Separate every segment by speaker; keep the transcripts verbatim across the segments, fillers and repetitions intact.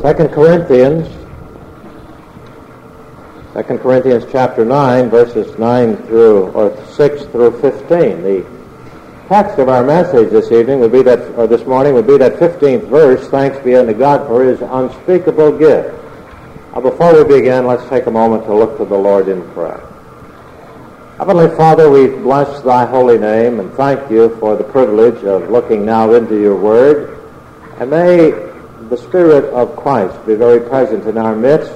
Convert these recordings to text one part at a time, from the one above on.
Speaker 1: Second Corinthians, Second Corinthians chapter nine, verses nine through, or six through fifteen. The text of our message this evening would be that, or this morning would be that fifteenth verse, thanks be unto God for his unspeakable gift. Now before we begin, let's take a moment to look to the Lord in prayer. Heavenly Father, we bless thy holy name and thank you for the privilege of looking now into your word. And may the Spirit of Christ be very present in our midst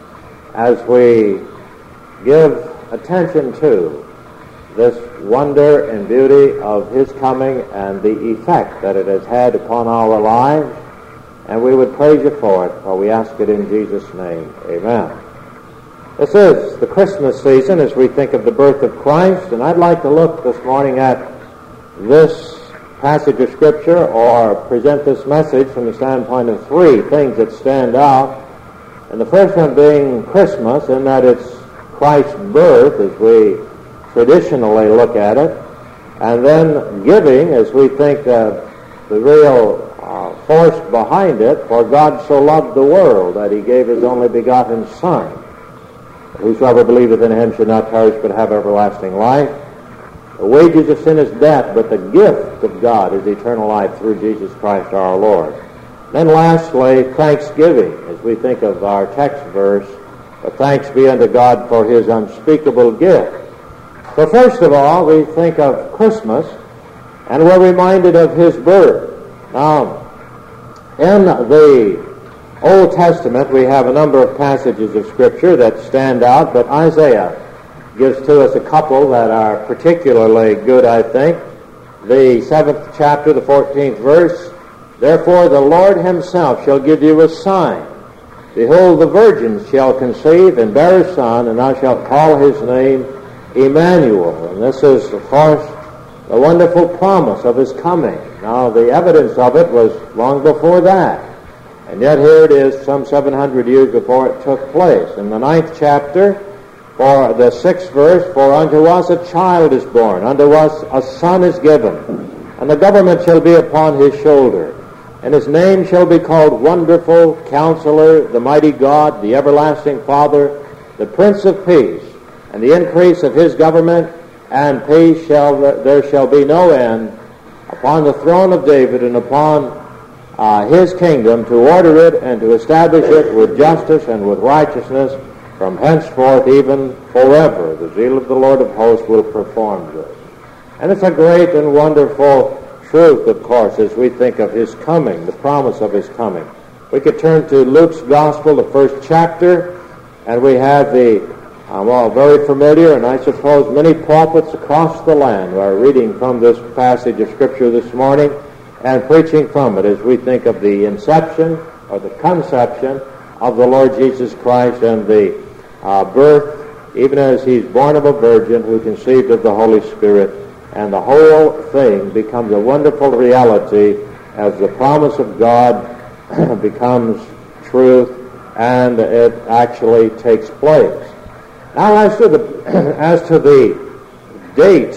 Speaker 1: as we give attention to this wonder and beauty of his coming and the effect that it has had upon our lives. And we would praise you for it, for we ask it in Jesus' name. Amen. This is the Christmas season as we think of the birth of Christ, and I'd like to look this morning at this passage of Scripture, or present this message from the standpoint of three things that stand out. And the first one being Christmas, in that it's Christ's birth as we traditionally look at it, and then giving as we think of the real uh, force behind it, for God so loved the world that he gave his only begotten Son. Whosoever believeth in him should not perish but have everlasting life. The wages of sin is death, but the gift of God is eternal life through Jesus Christ our Lord. Then lastly, thanksgiving, as we think of our text verse, but thanks be unto God for his unspeakable gift. So first of all, we think of Christmas, and we're reminded of his birth. Now, in the Old Testament, we have a number of passages of Scripture that stand out, but Isaiah gives to us a couple that are particularly good, I think. The seventh chapter, the fourteenth verse, Therefore the Lord himself shall give you a sign. Behold, the virgin shall conceive and bear a son, and thou shalt call his name Emmanuel. And this is, of course, the wonderful promise of his coming. Now, the evidence of it was long before that. And yet here it is, some seven hundred years before it took place. In the ninth chapter, for the sixth verse, For unto us a child is born, unto us a son is given, and the government shall be upon his shoulder. And his name shall be called Wonderful, Counselor, the Mighty God, the Everlasting Father, the Prince of Peace. And the increase of his government and peace shall there shall be no end upon the throne of David and upon Uh, his kingdom, to order it and to establish it with justice and with righteousness from henceforth even forever. The zeal of the Lord of hosts will perform this. And it's a great and wonderful truth, of course, as we think of his coming, the promise of his coming. We could turn to Luke's Gospel, the first chapter, and we have the, uh, well, very familiar, and I suppose many pulpits across the land are reading from this passage of Scripture this morning and preaching from it as we think of the inception or the conception of the Lord Jesus Christ and the uh, birth, even as he's born of a virgin who conceived of the Holy Spirit, and the whole thing becomes a wonderful reality as the promise of God becomes truth and it actually takes place. Now, as to the as to the date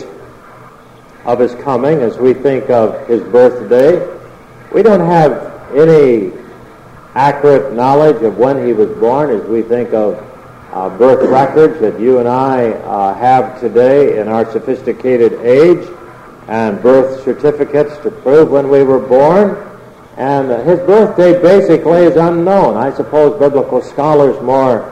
Speaker 1: of his coming, as we think of his birthday, we don't have any accurate knowledge of when he was born, as we think of uh, birth records that you and I uh, have today in our sophisticated age, and birth certificates to prove when we were born. And uh, his birth date basically is unknown. I suppose biblical scholars more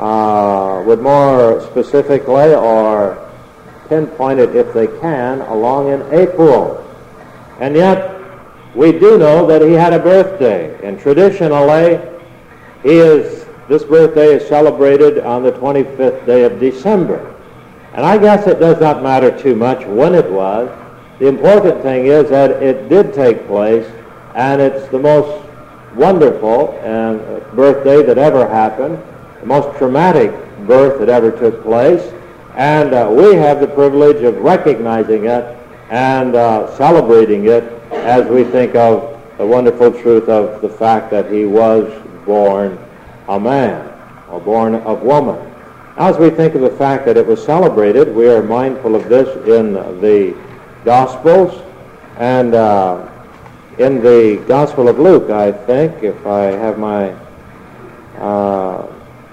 Speaker 1: uh, would more specifically or pinpoint it, if they can, along in April. And yet, we do know that he had a birthday, and traditionally, he is, this birthday is celebrated on the twenty-fifth day of December. And I guess it does not matter too much when it was. The important thing is that it did take place, and it's the most wonderful and birthday that ever happened, the most traumatic birth that ever took place. And uh, we have the privilege of recognizing it and uh, celebrating it as we think of the wonderful truth of the fact that he was born a man, or born of woman. As we think of the fact that it was celebrated, we are mindful of this in the Gospels, and uh, in the Gospel of Luke, I think, if I have my uh,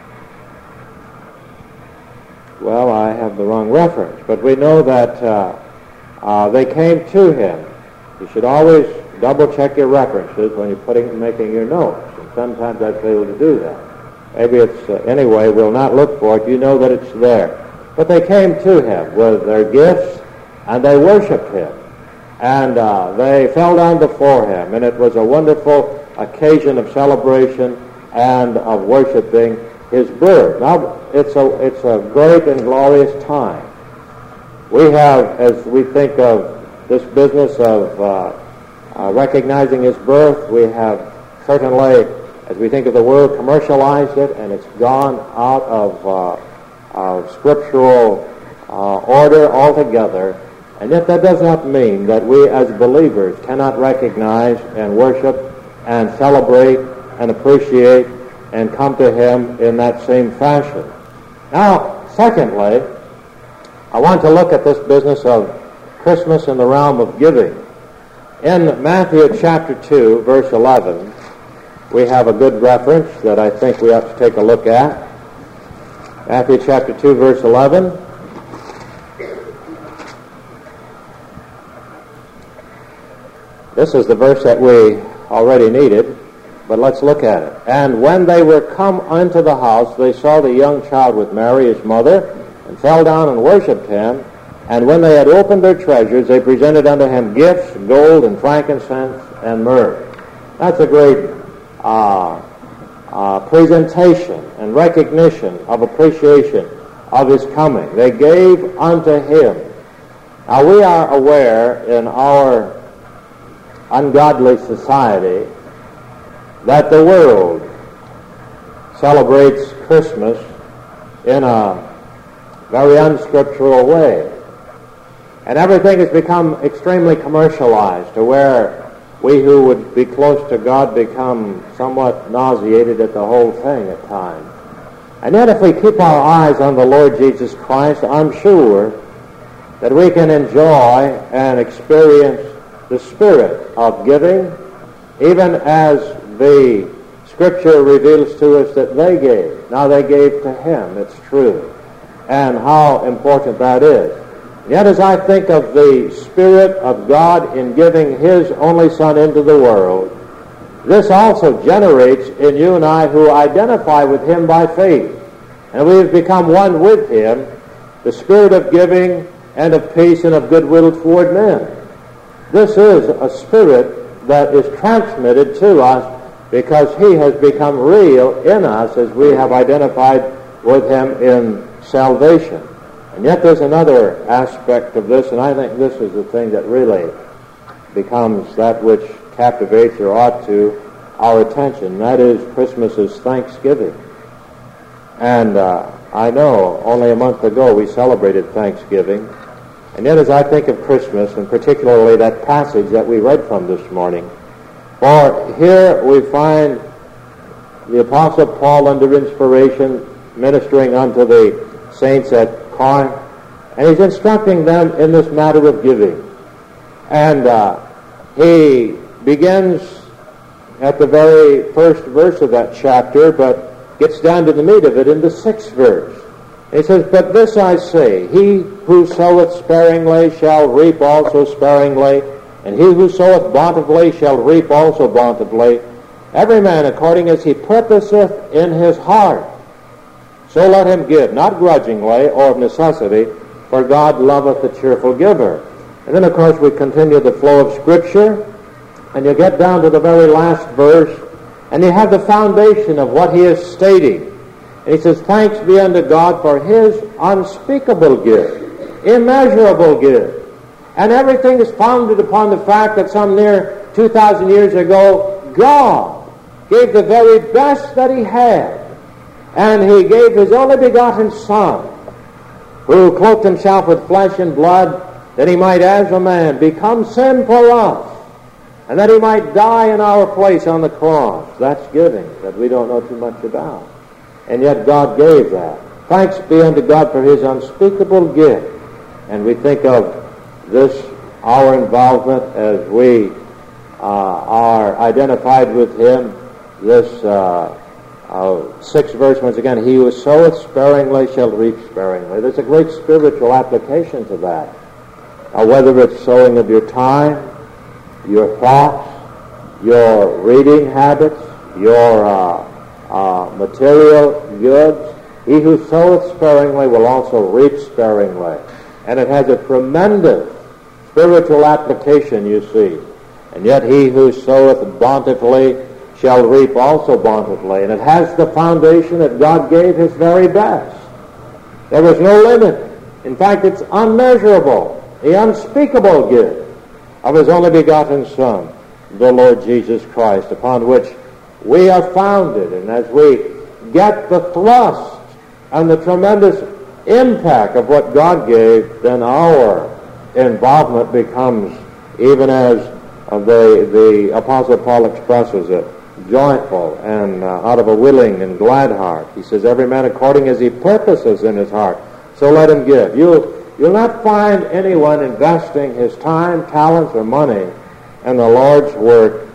Speaker 1: well, I have the wrong reference, but we know that uh, uh, they came to him. You should always double-check your references when you're putting, making your notes, and sometimes I fail to do that. Maybe it's, uh, anyway, we'll not look for it. You know that it's there. But they came to him with their gifts, and they worshiped him. And uh, they fell down before him, and it was a wonderful occasion of celebration and of worshiping his birth. Now, it's a, it's a great and glorious time. We have, as we think of this business of uh, uh, recognizing his birth, we have certainly, as we think of the world, commercialized it, and it's gone out of, uh, of scriptural uh, order altogether. And yet that does not mean that we as believers cannot recognize and worship and celebrate and appreciate and come to him in that same fashion. Now, secondly, I want to look at this business of Christmas in the realm of giving. In Matthew chapter two, verse eleven, we have a good reference that I think we have to take a look at. Matthew chapter two, verse eleven. This is the verse that we already needed, but let's look at it. And when they were come unto the house, they saw the young child with Mary, his mother, and fell down and worshipped him. And when they had opened their treasures, they presented unto him gifts, gold and frankincense and myrrh. That's a great uh, uh, presentation and recognition of appreciation of his coming. They gave unto him. Now we are aware in our ungodly society that the world celebrates Christmas in a very unscriptural way. And everything has become extremely commercialized to where we who would be close to God become somewhat nauseated at the whole thing at times. And yet if we keep our eyes on the Lord Jesus Christ, I'm sure that we can enjoy and experience the spirit of giving, even as the Scripture reveals to us that they gave. Now they gave to him, it's true, and how important that is. Yet as I think of the Spirit of God in giving his only Son into the world, this also generates in you and I who identify with him by faith, and we have become one with him, the spirit of giving and of peace and of goodwill toward men. This is a spirit that is transmitted to us because he has become real in us as we have identified with him in salvation. And yet there's another aspect of this, and I think this is the thing that really becomes that which captivates or ought to our attention, and that is Christmas is Thanksgiving. And uh, I know only a month ago we celebrated Thanksgiving. And yet as I think of Christmas, and particularly that passage that we read from this morning, for here we find the Apostle Paul under inspiration ministering unto the saints at Corinth, and he's instructing them in this matter of giving. And uh, he begins at the very first verse of that chapter, but gets down to the meat of it in the sixth verse. He says, But this I say, he who soweth sparingly shall reap also sparingly, and he who soweth bountifully shall reap also bountifully. Every man according as he purposeth in his heart, so let him give, not grudgingly or of necessity, for God loveth the cheerful giver. And then, of course, we continue the flow of Scripture, and you get down to the very last verse, and you have the foundation of what he is stating. And he says, Thanks be unto God for his unspeakable gift, immeasurable gift. And everything is founded upon the fact that some near two thousand years ago, God gave the very best that he had. And he gave his only begotten Son, who cloaked himself with flesh and blood, that he might as a man become sin for us, and that he might die in our place on the cross. That's giving that we don't know too much about. And yet God gave that. Thanks be unto God for his unspeakable gift. And we think of this, our involvement as we uh, are identified with him, this uh, uh, uh, sixth verse once again, he who soweth sparingly shall reap sparingly. There's a great spiritual application to that. Now, whether it's sowing of your time, your thoughts, your reading habits, your uh, uh, material goods, he who soweth sparingly will also reap sparingly. And it has a tremendous spiritual application, you see. And yet he who soweth bountifully shall reap also bountifully. And it has the foundation that God gave his very best. There was no limit. In fact, it's unmeasurable, the unspeakable gift of his only begotten Son, the Lord Jesus Christ, upon which we are founded. And as we get the thrust and the tremendous impact of what God gave, then our involvement becomes, even as uh, the, the Apostle Paul expresses it, joyful and uh, out of a willing and glad heart. He says, every man according as he purposes in his heart, so let him give. You'll, you'll not find anyone investing his time, talents, or money in the Lord's work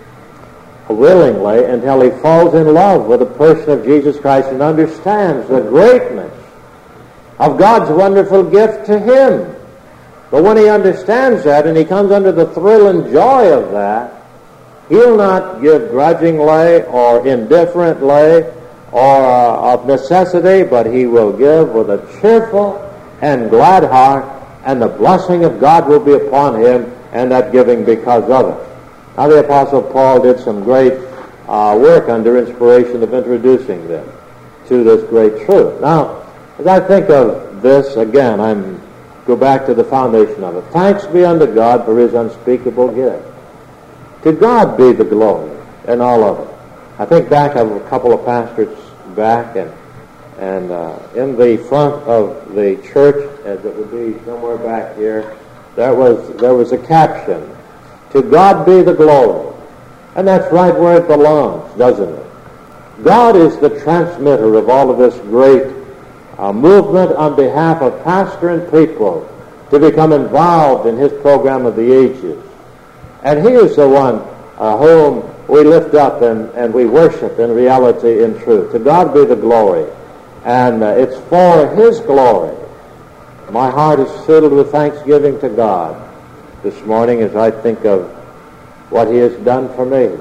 Speaker 1: willingly until he falls in love with the person of Jesus Christ and understands the greatness of God's wonderful gift to him. But when he understands that and he comes under the thrill and joy of that, he'll not give grudgingly or indifferently or uh, of necessity, but he will give with a cheerful and glad heart, and the blessing of God will be upon him, and that giving because of it. Now, the Apostle Paul did some great uh, work under inspiration of introducing them to this great truth. Now, as I think of this, again, I'm go back to the foundation of it. Thanks be unto God for his unspeakable gift. To God be the glory in all of it. I think back of a couple of pastors back, and and uh, in the front of the church, as it would be somewhere back here, there was there was a caption, to God be the glory. And that's right where it belongs, doesn't it? God is the transmitter of all of this great uh, movement on behalf of pastor and people to become involved in his program of the ages. And he is the one uh, whom we lift up and, and we worship in reality, in truth. To God be the glory. And uh, it's for his glory. My heart is filled with thanksgiving to God this morning as I think of what he has done for me.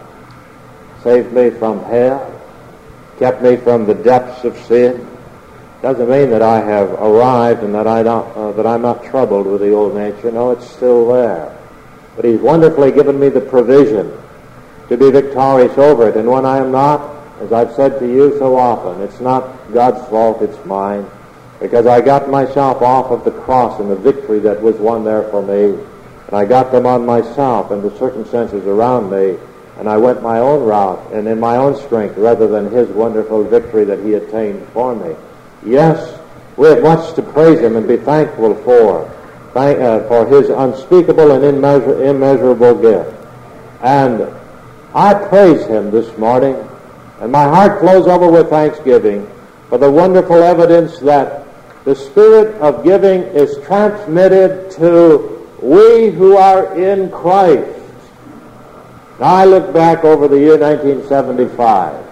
Speaker 1: Saved me from hell, kept me from the depths of sin. Doesn't mean that I have arrived and that, I don't, uh, that I'm not troubled with the old nature. No, it's still there. But he's wonderfully given me the provision to be victorious over it. And when I am not, as I've said to you so often, it's not God's fault, it's mine. Because I got myself off of the cross and the victory that was won there for me. And I got them on myself and the circumstances around me. And I went my own route and in my own strength rather than his wonderful victory that he attained for me. Yes, we have much to praise him and be thankful for. Thank, uh, for his unspeakable and immeasur- immeasurable gift. And I praise him this morning, and my heart flows over with thanksgiving for the wonderful evidence that the spirit of giving is transmitted to we who are in Christ. Now, I look back over the year nineteen seventy-five,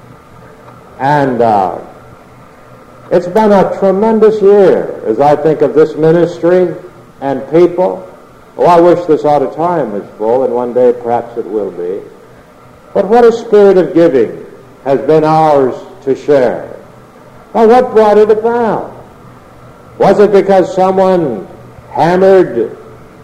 Speaker 1: and uh, it's been a tremendous year as I think of this ministry and people. Oh, I wish this auditorium was full, and one day perhaps it will be. But what a spirit of giving has been ours to share. Well, what brought it about? Was it because someone hammered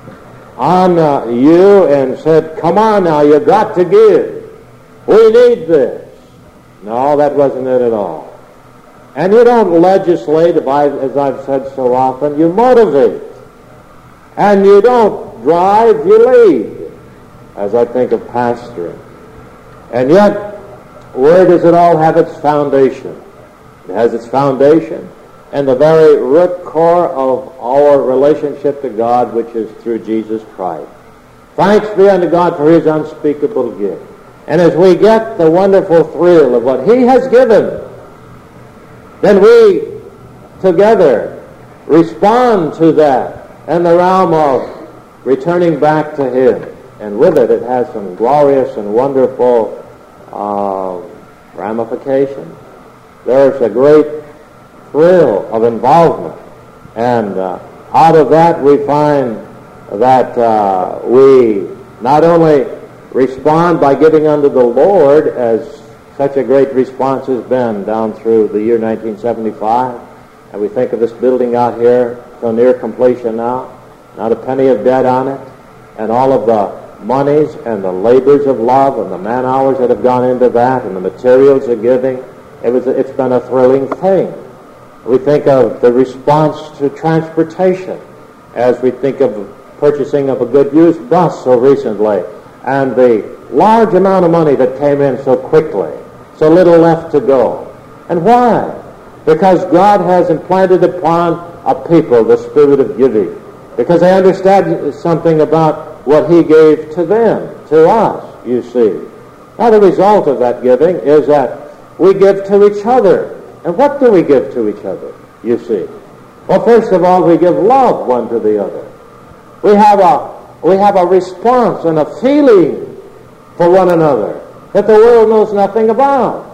Speaker 1: on uh, you and said, come on now, you've got to give. We need this. No, that wasn't it at all. And you don't legislate, as I've said so often, you motivate. And you don't drive, you lead, as I think of pastoring. And yet, where does it all have its foundation? It has its foundation in the very root core of our relationship to God, which is through Jesus Christ. Thanks be unto God for his unspeakable gift. And as we get the wonderful thrill of what he has given, then we together respond to that in the realm of returning back to him. And with it, it has some glorious and wonderful uh, ramifications. There's a great thrill of involvement. And uh, out of that we find that uh, we not only respond by giving unto the Lord, as such a great response has been down through the year nineteen seventy-five, and we think of this building out here so near completion now, not a penny of debt on it, and all of the monies and the labors of love and the man hours that have gone into that and the materials of giving. It was, it's been a thrilling thing. We think of the response to transportation as we think of purchasing of a good used bus so recently, and the large amount of money that came in so quickly, so little left to go. And why? Because God has implanted upon a people the spirit of giving, because they understand something about what he gave to them, to us, you see. Now the result of that giving is that we give to each other. And what do we give to each other, you see? Well, first of all, we give love one to the other. We have a, we have a response and a feeling for one another that the world knows nothing about.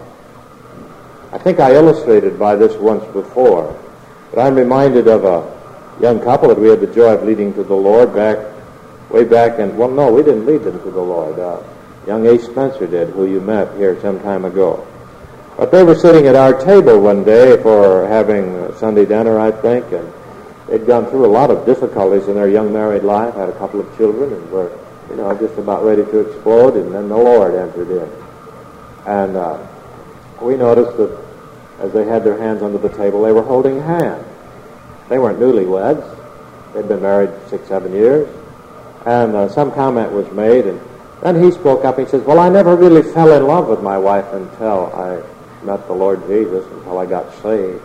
Speaker 1: I think I illustrated by this once before, but I'm reminded of a young couple that we had the joy of leading to the Lord back, way back in, well, no, we didn't lead them to the Lord. Uh, young Ace Spencer did, who you met here some time ago. But they were sitting at our table one day for having Sunday dinner, I think, and they'd gone through a lot of difficulties in their young married life, had a couple of children, and were, you know, just about ready to explode, and then the Lord entered in. And uh, we noticed that as they had their hands under the table, they were holding hands. They weren't newlyweds. They'd been married six, seven years. And uh, some comment was made, and then he spoke up and he says, well, I never really fell in love with my wife until I met the Lord Jesus, until I got saved.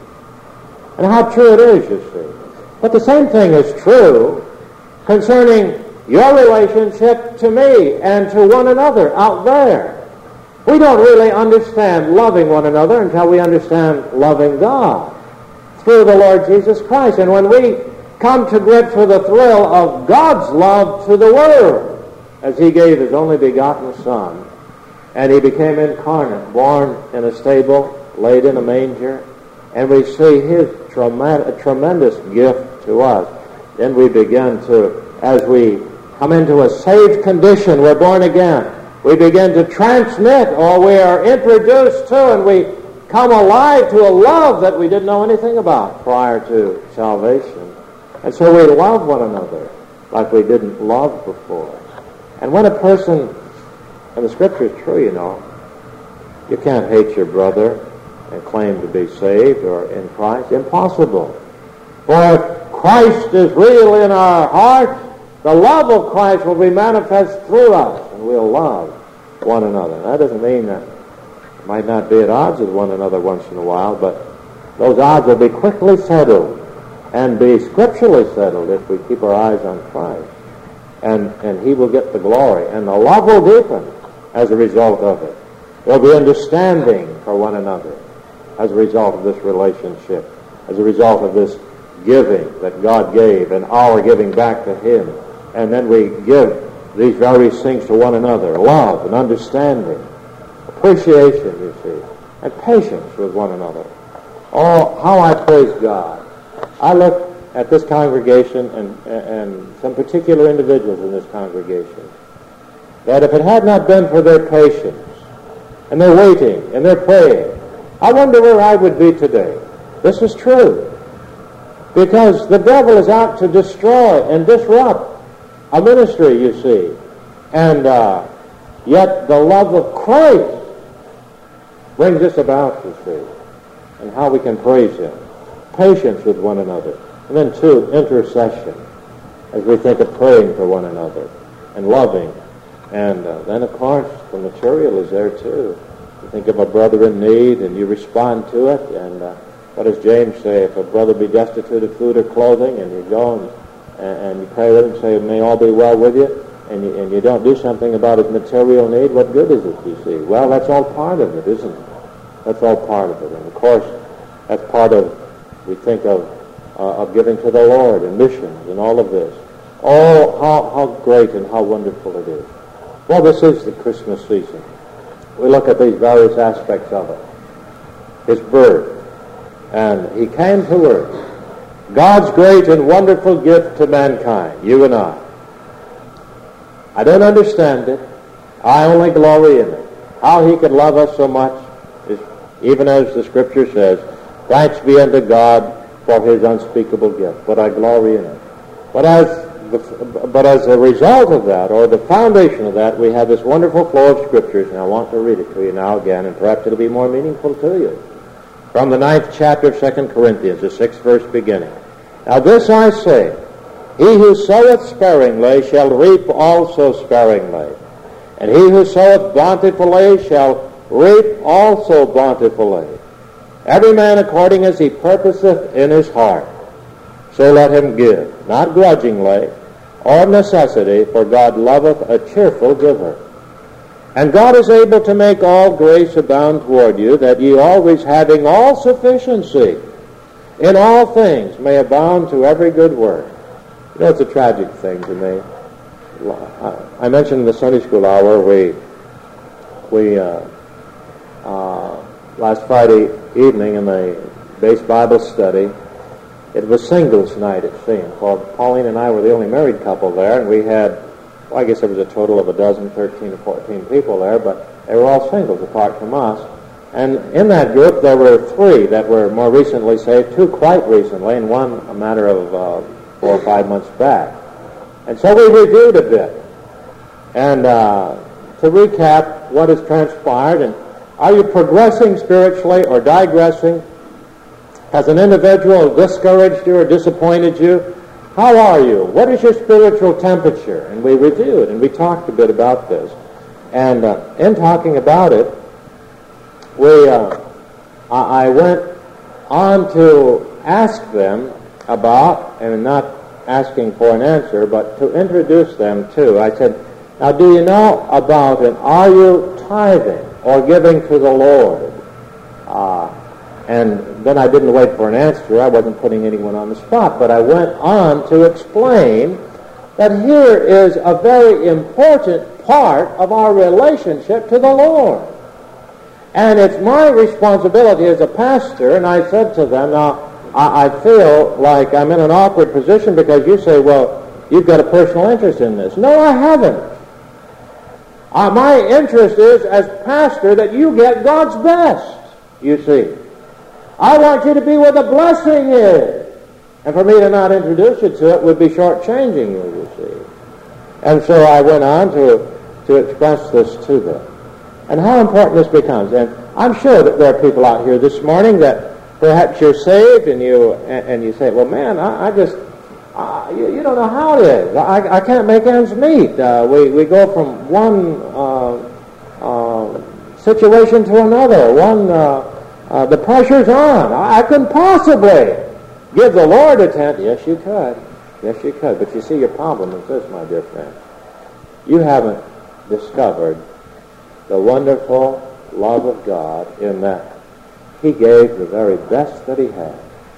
Speaker 1: And how true it is, you see. But the same thing is true concerning your relationship to me and to one another out there. We don't really understand loving one another until we understand loving God through the Lord Jesus Christ. And when we come to grips with the thrill of God's love to the world, as he gave his only begotten Son, and he became incarnate, born in a stable, laid in a manger, and we see his trem- tremendous gift to us. Then we begin to, as we come into a saved condition, we're born again, we begin to transmit, or we are introduced to, and we come alive to a love that we didn't know anything about prior to salvation. And so we love one another like we didn't love before. And when a person, and the Scripture is true, you know, you can't hate your brother and claim to be saved or in Christ. Impossible. For if Christ is real in our hearts, the love of Christ will be manifest through us, and we'll love one another. That doesn't mean that we might not be at odds with one another once in a while, but those odds will be quickly settled and be scripturally settled if we keep our eyes on Christ. And, and he will get the glory, and the love will deepen as a result of it. There'll be understanding for one another as a result of this relationship, as a result of this giving that God gave and our giving back to him. And then we give these various things to one another, love and understanding, appreciation, you see, and patience with one another. Oh, how I praise God. I look at this congregation and, and some particular individuals in this congregation, that if it had not been for their patience and their waiting and their praying, I wonder where I would be today. This is true. Because the devil is out to destroy and disrupt a ministry, you see. And uh, yet the love of Christ brings this about, you see, and how we can praise him. Patience with one another. And then, two, intercession, as we think of praying for one another and loving. And uh, then, of course, the material is there, too. You think of a brother in need, and you respond to it. And uh, what does James say? If a brother be destitute of food or clothing, and you go and, and you pray with him and say, may all be well with you, and you, and you don't do something about his material need, what good is it, you see? Well, that's all part of it, isn't it? That's all part of it. And, of course, that's part of, we think of, uh, of giving to the Lord and missions and all of this. Oh, how, how great and how wonderful it is. Well, this is the Christmas season. we look at these various aspects of it. His birth, and he came to earth. God's great and wonderful gift to mankind, you and I. I don't understand it. I only glory in it. How he could love us so much, is, even as the Scripture says, thanks be unto God for his unspeakable gift. But I glory in it. But as the, but as a result of that, or the foundation of that, we have this wonderful flow of Scriptures, and I want to read it to you now again, and perhaps it'll be more meaningful to you. From the ninth chapter of Second Corinthians, the sixth verse beginning. Now this I say, he who soweth sparingly shall reap also sparingly, and he who soweth bountifully shall reap also bountifully. Every man according as he purposeth in his heart, so let him give, not grudgingly, or of necessity, for God loveth a cheerful giver. And God is able to make all grace abound toward you, that ye always having all sufficiency in all things may abound to every good work. You know, it's a tragic thing to me. I mentioned in the Sunday school hour, we, we uh, uh, last Friday evening in the base Bible study, it was singles night, it seemed. Well, Pauline and I were the only married couple there, and we had, well, I guess there was a total of a dozen, thirteen or fourteen people there, but they were all singles apart from us. And in that group, there were three that were more recently saved, two quite recently, and one a matter of uh, four or five months back. And so we reviewed a bit. And uh, to recap what has transpired, and are you progressing spiritually or digressing? Has an individual discouraged you or disappointed you? How are you? What is your spiritual temperature? And we reviewed and we talked a bit about this. And uh, in talking about it, we uh, I I went on to ask them about, and not asking for an answer, but to introduce them to. I said, now do you know about it? Are you tithing or giving to the Lord? Uh, and then I didn't wait for an answer. I wasn't putting anyone on the spot, but I went on to explain that here is a very important part of our relationship to the Lord. And it's my responsibility as a pastor, and I said to them, now, I, I feel like I'm in an awkward position because you say, well, you've got a personal interest in this. No, I haven't. Uh, my interest is, as pastor, that you get God's best, you see. I want you to be where the blessing is. And for me to not introduce you to it would be shortchanging you, you see. And so I went on to, to express this to them. And how important this becomes. And I'm sure that there are people out here this morning that perhaps you're saved and you and, and you say, well, man, I, I just, uh, you, you don't know how it is. I, I can't make ends meet. Uh, we, we go from one uh, uh, situation to another. One, uh, uh, the pressure's on. I, I couldn't possibly give the Lord a tenth. Yes, you could. Yes, you could. But you see, your problem is this, my dear friend. You haven't discovered the wonderful love of God in that he gave the very best that he had.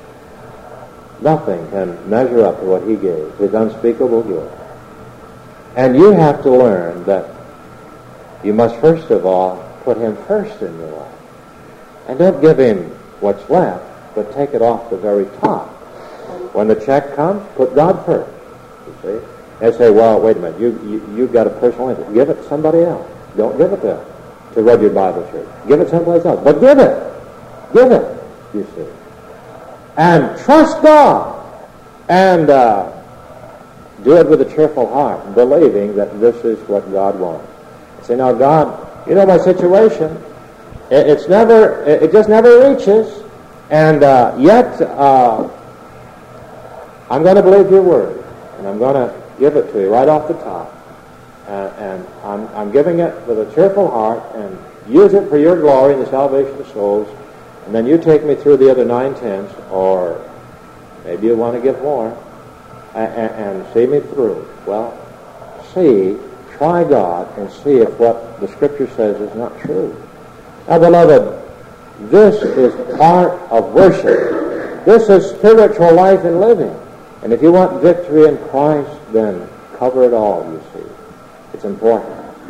Speaker 1: Nothing can measure up to what he gave, his unspeakable gift. And you have to learn that you must first of all put him first in your life. And don't give him what's left, but take it off the very top. When the check comes, put God first, you see. And say, well, wait a minute, you, you, you've got a personal interest. Give it to somebody else. Don't give it to, to Rudyard Bible Church. Give it someplace else. But give it. Give it, you see. And trust God. And uh, do it with a cheerful heart, believing that this is what God wants. Say, now, God, you know my situation. It, it's never, it, it just never reaches. And uh, yet, uh, I'm going to believe your word. And I'm going to give it to you right off the top. Uh, and I'm, I'm giving it with a cheerful heart, and use it for your glory and the salvation of souls. And then you take me through the other nine-tenths, or maybe you want to give more, and, and, and see me through. Well, see, try God, and see if what the Scripture says is not true. Now, beloved, this is part of worship. This is spiritual life and living. And if you want victory in Christ, then cover it all, you see. It's important.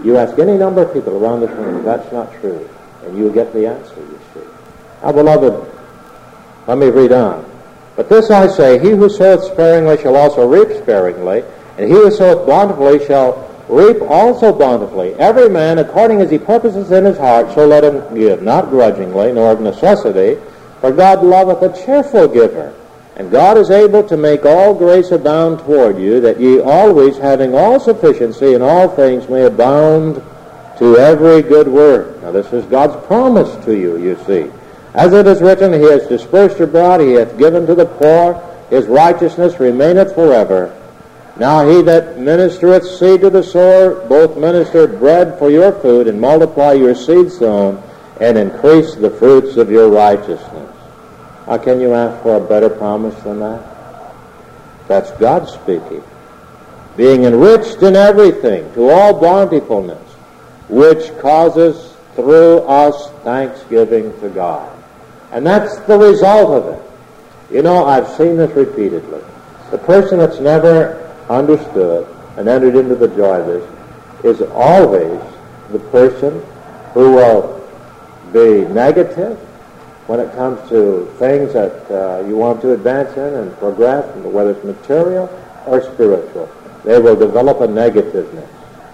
Speaker 1: You ask any number of people around this room, that's not true, and you'll get the answer, you see. Now, beloved, let me read on. But this I say, he who soweth sparingly shall also reap sparingly, and he who soweth bountifully shall reap also bountifully. Every man according as he purposes in his heart, so let him give, not grudgingly, nor of necessity, for God loveth a cheerful giver. And God is able to make all grace abound toward you, that ye always, having all sufficiency in all things, may abound to every good work. Now this is God's promise to you, you see. As it is written, he has dispersed abroad, he hath given to the poor, his righteousness remaineth forever. Now he that ministereth seed to the sower, both minister bread for your food, and multiply your seed sown, and increase the fruits of your righteousness. How can you ask for a better promise than that? That's God speaking. Being enriched in everything, to all bountifulness, which causes through us thanksgiving to God. And that's the result of it. You know, I've seen this repeatedly. The person that's never understood and entered into the joy of this is always the person who will be negative when it comes to things that uh, you want to advance in and progress, whether it's material or spiritual. They will develop a negativeness.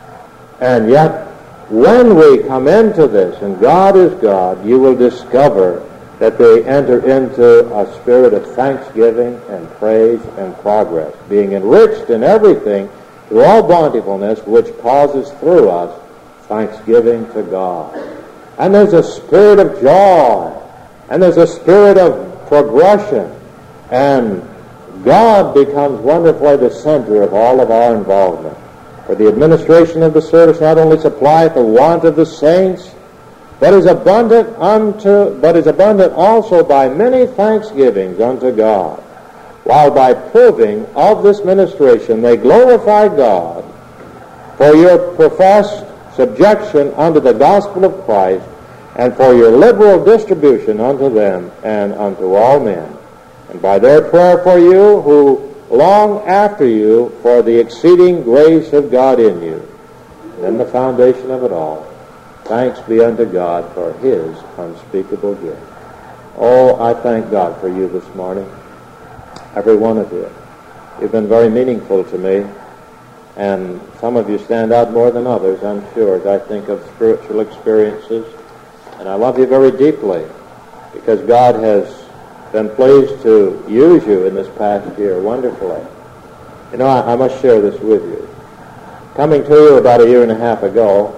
Speaker 1: And yet, when we come into this, and God is God, you will discover that they enter into a spirit of thanksgiving and praise and progress, being enriched in everything to all bountifulness, which causes through us thanksgiving to God. And there's a spirit of joy, and there's a spirit of progression, and God becomes wonderfully the center of all of our involvement. For the administration of the service not only supplieth the want of the saints, but is abundant unto, but is abundant also by many thanksgivings unto God, while by proving of this ministration they glorify God for your professed subjection unto the gospel of Christ, and for your liberal distribution unto them and unto all men, and by their prayer for you who long after you for the exceeding grace of God in you. And then the foundation of it all, thanks be unto God for his unspeakable gift. Oh, I thank God for you this morning, every one of you. You've been very meaningful to me, and some of you stand out more than others, I'm sure, as I think of spiritual experiences. And I love you very deeply, because God has been pleased to use you in this past year wonderfully. You know, I, I must share this with you. Coming to you about a year and a half ago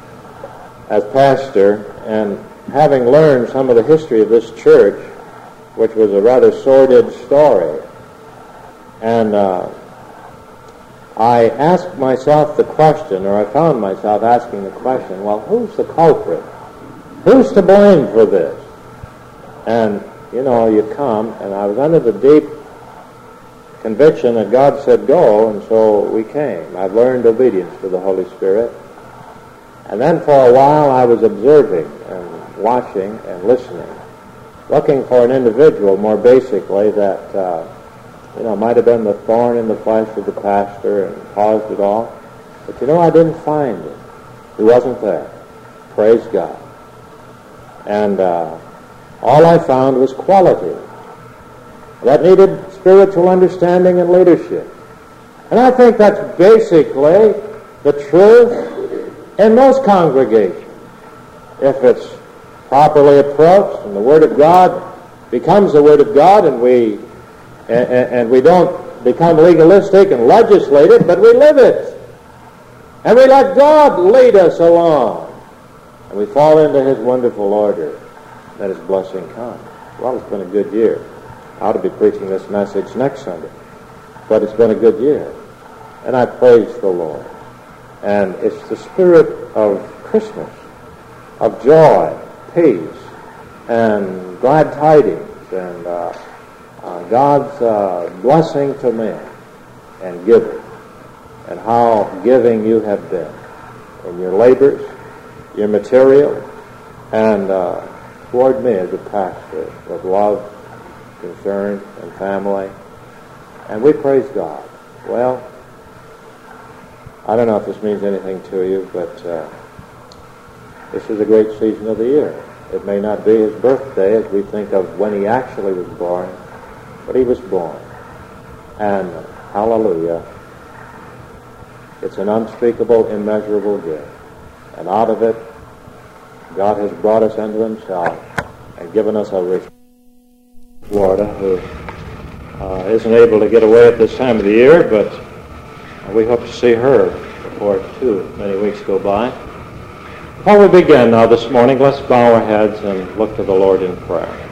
Speaker 1: as pastor, and having learned some of the history of this church, which was a rather sordid story, and uh, I asked myself the question, or I found myself asking the question, well, who's the culprit? Who's to blame for this? And, you know, you come, and I was under the deep conviction that God said go, and so we came. I've learned obedience to the Holy Spirit. And then for a while I was observing and watching and listening, looking for an individual, more basically, that, uh, you know, might have been the thorn in the flesh of the pastor and caused it all. But, you know, I didn't find him. He wasn't there. Praise God. And uh, all I found was quality that needed spiritual understanding and leadership. And I think that's basically the truth in most congregations. If it's properly approached and the Word of God becomes the Word of God, and we and, and we don't become legalistic and legislative, but we live it. And we let God lead us along. And we fall into his wonderful order, that his blessing comes. Well, it's been a good year. I ought to be preaching this message next Sunday. But it's been a good year. And I praise the Lord. And it's the spirit of Christmas, of joy, peace, and glad tidings, and uh, uh, God's uh, blessing to men, and giving, and how giving you have been in your labors, your material, and uh, toward me as a pastor, with love, concern, and family. And we praise God. Well, I don't know if this means anything to you, but uh, this is a great season of the year. It may not be his birthday as we think of when he actually was born, but he was born. And hallelujah, it's an unspeakable, immeasurable gift. And out of it, God has brought us into himself and given us a rich Florida who uh, isn't able to get away at this time of the year, but we hope to see her before too many weeks go by. Before we begin now this morning, let's bow our heads and look to the Lord in prayer.